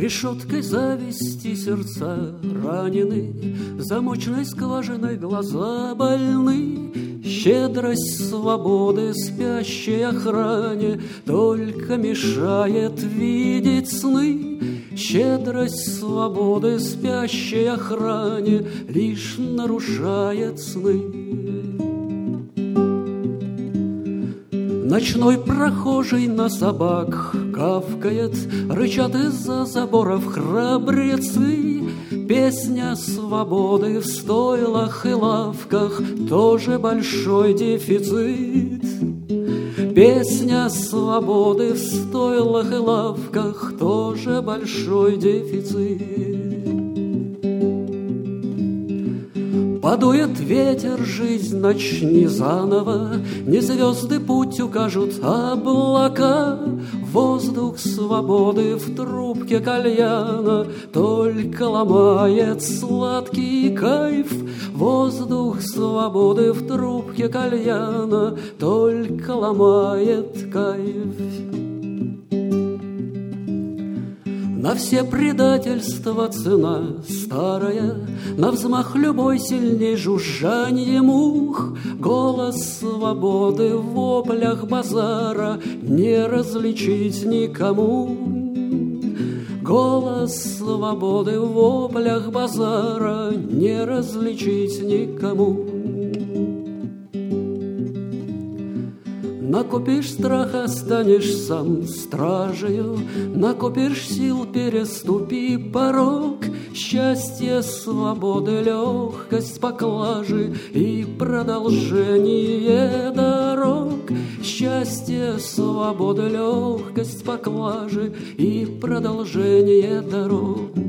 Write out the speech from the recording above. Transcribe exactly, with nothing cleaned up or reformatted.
Решеткой зависти сердца ранены, замочной скважиной глаза больны. Щедрость свободы спящей охране только мешает видеть сны. Щедрость свободы спящей охране лишь нарушает сны. Ночной прохожий на собак гавкает, рычат из-за заборов храбрецы. Песня свободы в стойлах и лавках тоже большой дефицит. Песня свободы в стойлах и лавках тоже большой дефицит. Подует ветер, жизнь начни заново, не звезды путь укажут облака. Воздух свободы в трубке кальяна только ломает сладкий кайф. Воздух свободы в трубке кальяна только ломает кайф. На все предательства цена старая, на взмах любой сильней жужжанье мух. Голос свободы в воплях базара не различить никому. Голос свободы в воплях базара не различить никому. Накопишь страха, станешь сам стражею, накопишь сил, переступи порог. Счастье, свободы, легкость поклажи и продолжение дорог. Счастье, свобода, легкость поклажи и продолжение дорог.